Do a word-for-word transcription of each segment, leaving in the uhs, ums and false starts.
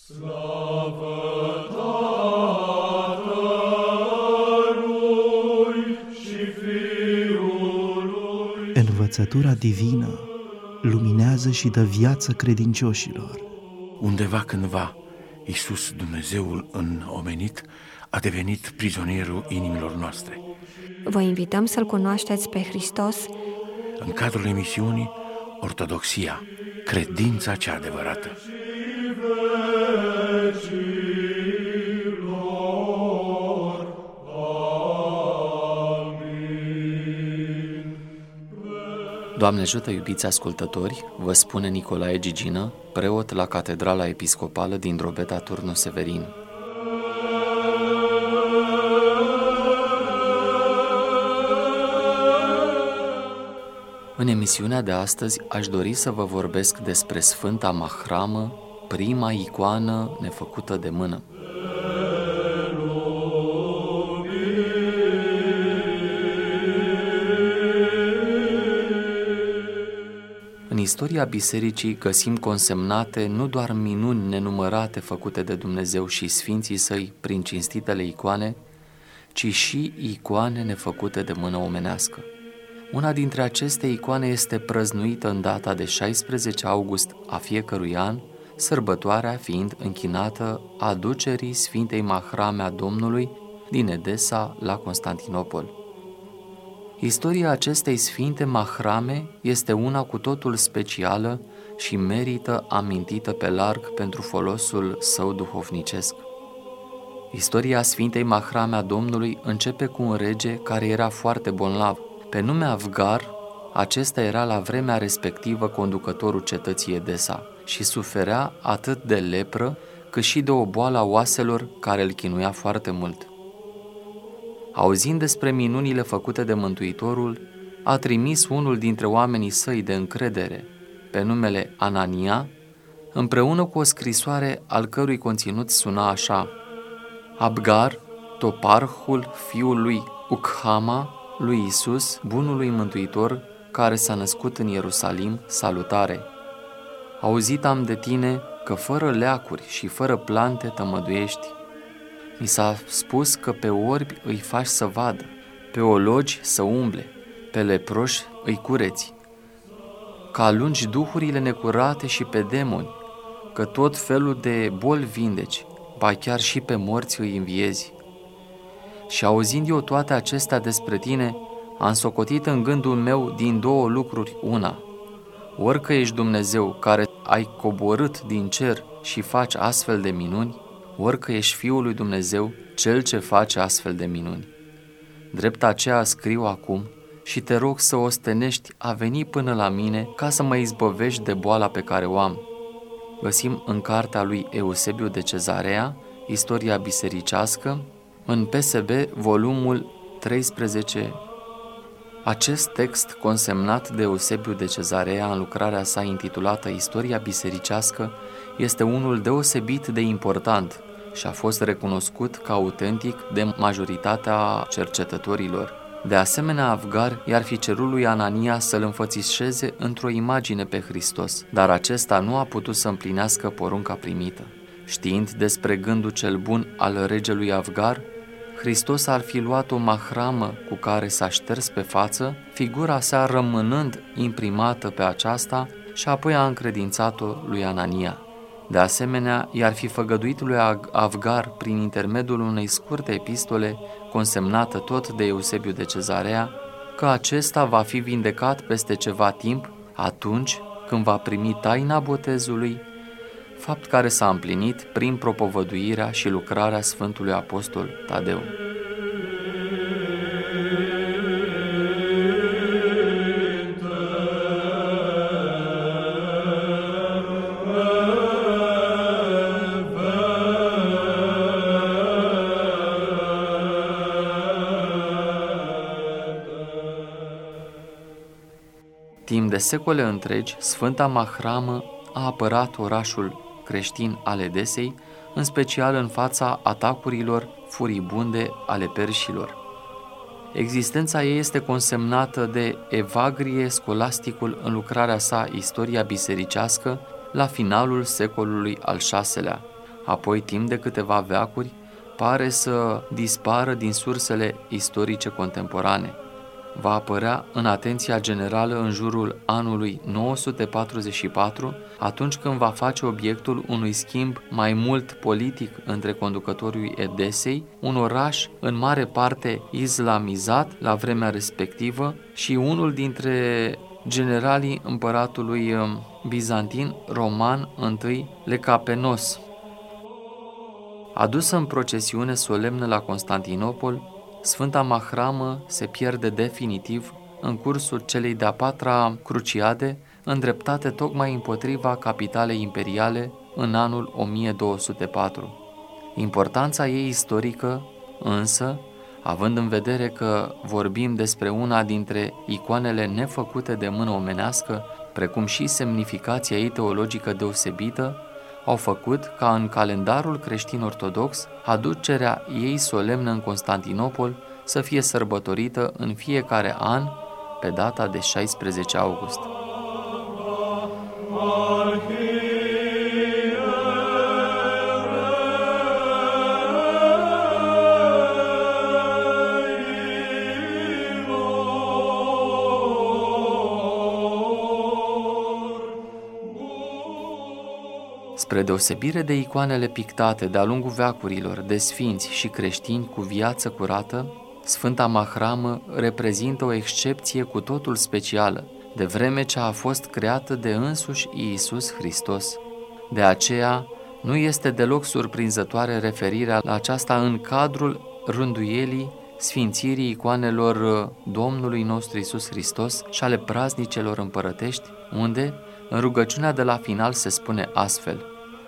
Slavă Tatălui și Fiului. Învățătura divină luminează și dă viață credincioșilor. Undeva cândva, Iisus, Dumnezeul înomenit, a devenit prizonierul inimilor noastre. Vă invităm să-L cunoașteți pe Hristos În cadrul emisiunii Ortodoxia, credința cea adevărată. Doamne ajută, iubiți ascultători, vă spune Nicolae Gigină, preot la Catedrala Episcopală din Drobeta Turnu Severin. În emisiunea de astăzi aș dori să vă vorbesc despre Sfânta Mahramă, prima icoană nefăcută de mână. În istoria bisericii găsim consemnate nu doar minuni nenumărate făcute de Dumnezeu și sfinții săi prin cinstitele icoane, ci și icoane nefăcute de mână omenească. Una dintre aceste icoane este prăznuită în data de șaisprezece august a fiecărui an, sărbătoarea fiind închinată aducerii Sfintei Mahrame a Domnului din Edesa la Constantinopol. Istoria acestei Sfinte Mahrame este una cu totul specială și merită amintită pe larg pentru folosul său duhovnicesc. Istoria Sfintei Mahrame a Domnului începe cu un rege care era foarte bolnav. Pe nume Avgar, acesta era la vremea respectivă conducătorul cetății Edesa și suferea atât de lepră cât și de o boală a oaselor care îl chinuia foarte mult. Auzind despre minunile făcute de Mântuitorul, a trimis unul dintre oamenii săi de încredere, pe numele Anania, împreună cu o scrisoare al cărui conținut suna așa: Abgar, toparhul fiului Ukhama, lui Isus, bunului Mântuitor, care s-a născut în Ierusalim, salutare. Auzit am de tine că fără leacuri și fără plante tămăduiești. Mi s-a spus că pe orbi îi faci să vadă, pe ologi să umble, pe leproși îi cureți, că alungi duhurile necurate și pe demoni, că tot felul de boli vindeci, ba chiar și pe morți îi înviezi. Și auzind eu toate acestea despre tine, am socotit în gândul meu din două lucruri una: ori că ești Dumnezeu care ai coborât din cer și faci astfel de minuni, ori că ești Fiul lui Dumnezeu, Cel ce face astfel de minuni. Drept aceea scriu acum și te rog să ostenești a veni până la mine ca să mă izbăvești de boala pe care o am. Găsim în cartea lui Eusebiu de Cezarea, Istoria bisericească, în P S B, volumul treisprezece. Acest text, consemnat de Eusebiu de Cezarea în lucrarea sa intitulată Istoria bisericească, este unul deosebit de important și a fost recunoscut ca autentic de majoritatea cercetătorilor. De asemenea, Avgar i-ar fi cerut lui Anania să-l înfățișeze într-o imagine pe Hristos, dar acesta nu a putut să împlinească porunca primită. Știind despre gândul cel bun al regelui Avgar, Hristos ar fi luat o mahramă cu care s-a șters pe față, figura sa rămânând imprimată pe aceasta, și apoi a încredințat-o lui Anania. De asemenea, i-ar fi făgăduit lui Avgar, prin intermediul unei scurte epistole, consemnată tot de Eusebiu de Cezarea, că acesta va fi vindecat peste ceva timp, atunci când va primi taina botezului, fapt care s-a împlinit prin propovăduirea și lucrarea Sfântului Apostol Tadeu. Timp de secole întregi, Sfânta Mahramă a apărat orașul creștin al Edesei, în special în fața atacurilor furibunde ale perșilor. Existența ei este consemnată de Evagrie Scolasticul în lucrarea sa Istoria bisericească la finalul secolului al șaselea. apoi timp de câteva veacuri pare să dispară din sursele istorice contemporane. Va apărea în atenția generală în jurul anului nouă sute patruzeci și patru, atunci când va face obiectul unui schimb mai mult politic între conducătorii Edesei, un oraș în mare parte islamizat la vremea respectivă, și unul dintre generalii împăratului bizantin roman I Lecapenos. Adusă în procesiune solemnă la Constantinopol, Sfânta Mahramă se pierde definitiv în cursul celei de-a patra cruciade, îndreptate tocmai împotriva capitalei imperiale în anul o mie două sute patru. Importanța ei istorică, însă, având în vedere că vorbim despre una dintre icoanele nefăcute de mână omenească, precum și semnificația ei teologică deosebită, au făcut ca în calendarul creștin-ortodox aducerea ei solemnă în Constantinopol să fie sărbătorită în fiecare an pe data de șaisprezece august. Spre deosebire de icoanele pictate de-a lungul veacurilor de sfinți și creștini cu viață curată, Sfânta Mahramă reprezintă o excepție cu totul specială, de vreme ce a fost creată de însuși Iisus Hristos. De aceea, nu este deloc surprinzătoare referirea la aceasta în cadrul rânduielii sfințirii icoanelor Domnului nostru Iisus Hristos și ale praznicelor împărătești, unde, în rugăciunea de la final, se spune astfel: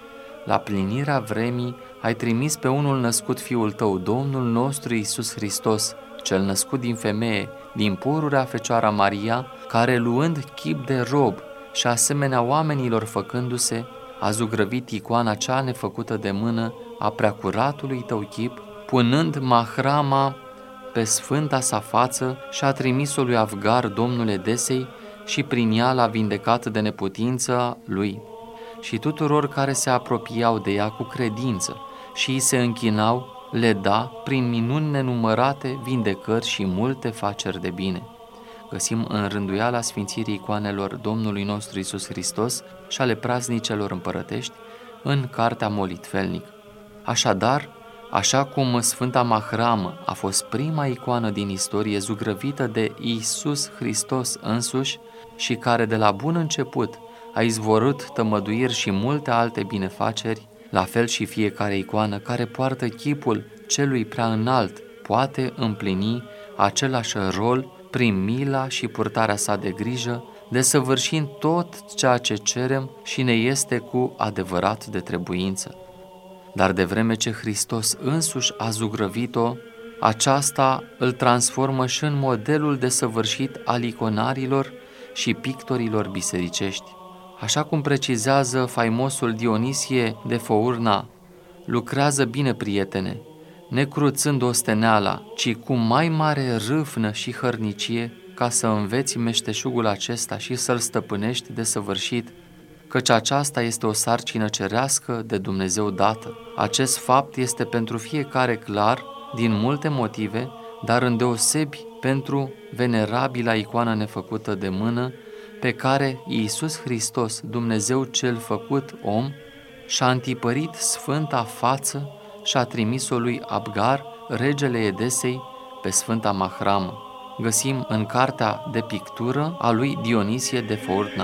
la plinirea vremii ai trimis pe unul născut Fiul tău, Domnul nostru Iisus Hristos, cel născut din femeie, din pururea Fecioara Maria, care, luând chip de rob și asemenea oamenilor făcându-se, a zugrăvit icoana cea nefăcută de mână a preacuratului tău chip, punând mahrama pe sfânta sa față, și a trimis-o lui Avgar, domnul Edesei, și prin ea l-a vindecat de neputința lui. Și tuturor care se apropiau de ea cu credință și îi se închinau, le da, prin minuni nenumărate, vindecări și multe faceri de bine. Găsim în rânduiala sfințirii icoanelor Domnului nostru Iisus Hristos și ale praznicelor împărătești în Cartea Molitvelnic. Așadar, așa cum Sfânta Mahramă a fost prima icoană din istorie zugrăvită de Iisus Hristos însuși și care de la bun început a izvorât tămăduiri și multe alte binefaceri, la fel și fiecare icoană care poartă chipul celui prea înalt poate împlini același rol prin mila și purtarea sa de grijă, desăvârșind tot ceea ce cerem și ne este cu adevărat de trebuință. Dar de vreme ce Hristos însuși a zugrăvit-o, aceasta îl transformă și în modelul desăvârșit al iconarilor și pictorilor bisericești. Așa cum precizează faimosul Dionisie de Fourna, lucrează bine, prietene, necruțând osteneala, ci cu mai mare râvnă și hărnicie, ca să înveți meșteșugul acesta și să-l stăpânești desăvârșit, căci aceasta este o sarcină cerească de Dumnezeu dată. Acest fapt este pentru fiecare clar, din multe motive, dar îndeosebi pentru venerabila icoană nefăcută de mână, pe care Iisus Hristos, Dumnezeu cel făcut om, și-a întipărit sfânta față și a trimis-o lui Abgar, regele Edesei, pe Sfânta Mahramă. Găsim în cartea de pictură a lui Dionisie de Fourna.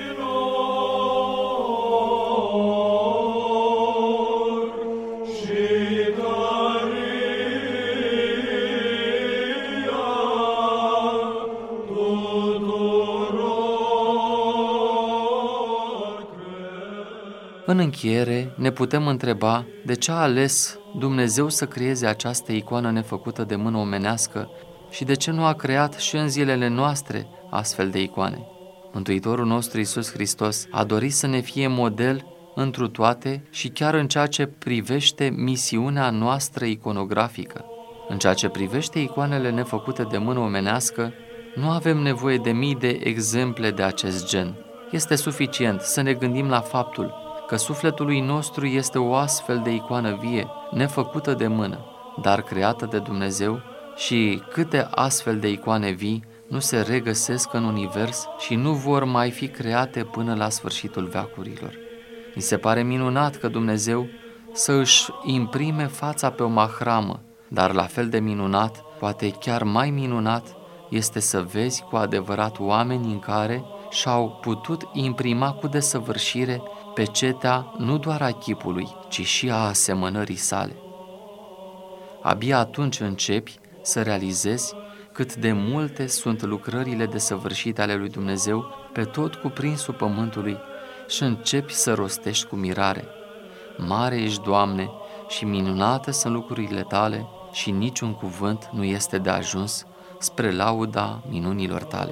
În încheiere, ne putem întreba de ce a ales Dumnezeu să creeze această icoană nefăcută de mână omenească și de ce nu a creat și în zilele noastre astfel de icoane. Mântuitorul nostru Iisus Hristos a dorit să ne fie model întru toate și chiar în ceea ce privește misiunea noastră iconografică. În ceea ce privește icoanele nefăcute de mână omenească, nu avem nevoie de mii de exemple de acest gen. Este suficient să ne gândim la faptul că sufletului nostru este o astfel de icoană vie, nefăcută de mână, dar creată de Dumnezeu, și câte astfel de icoane vii nu se regăsesc în univers și nu vor mai fi create până la sfârșitul veacurilor. Mi se pare minunat că Dumnezeu să își imprime fața pe o mahramă, dar la fel de minunat, poate chiar mai minunat, este să vezi cu adevărat oameni în care și-au putut imprima cu desăvârșire pecetea nu doar a chipului, ci și a asemănării sale. Abia atunci începi să realizezi cât de multe sunt lucrările desăvârșite ale lui Dumnezeu pe tot cuprinsul pământului și începi să rostești cu mirare: mare ești, Doamne, și minunate sunt lucrurile Tale și niciun cuvânt nu este de ajuns spre lauda minunilor Tale.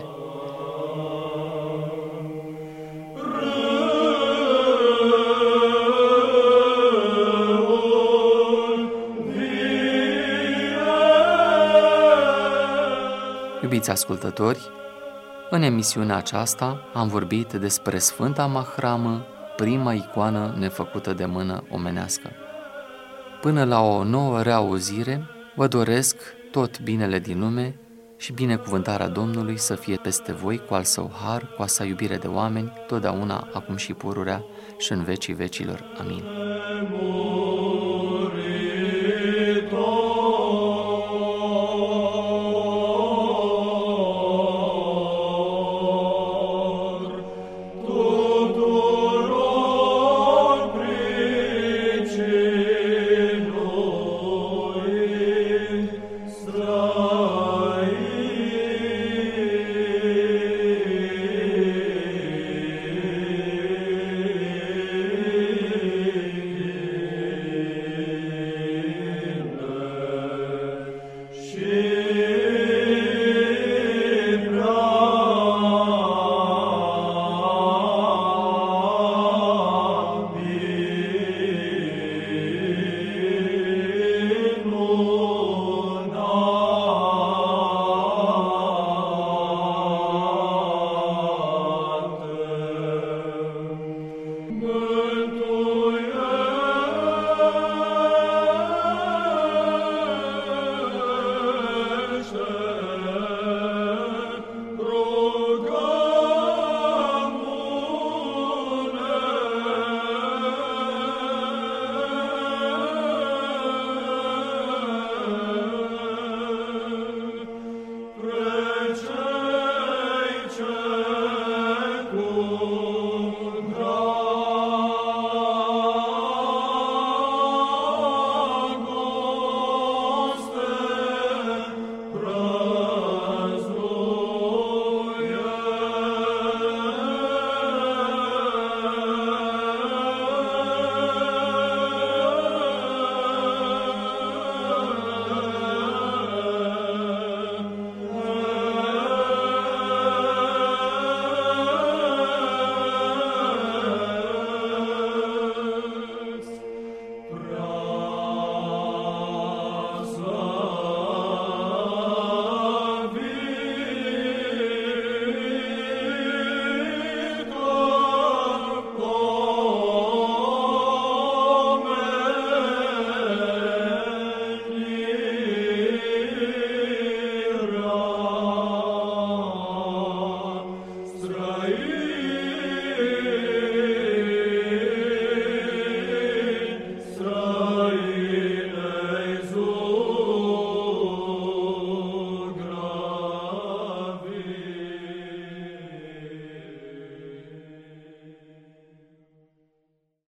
Iubiți ascultători, în emisiunea aceasta am vorbit despre Sfânta Mahramă, prima icoană nefăcută de mână omenească. Până la o nouă reauzire, vă doresc tot binele din lume și binecuvântarea Domnului să fie peste voi cu al său har, cu a sa iubire de oameni, totdeauna, acum și pururea și în vecii vecilor. Amin.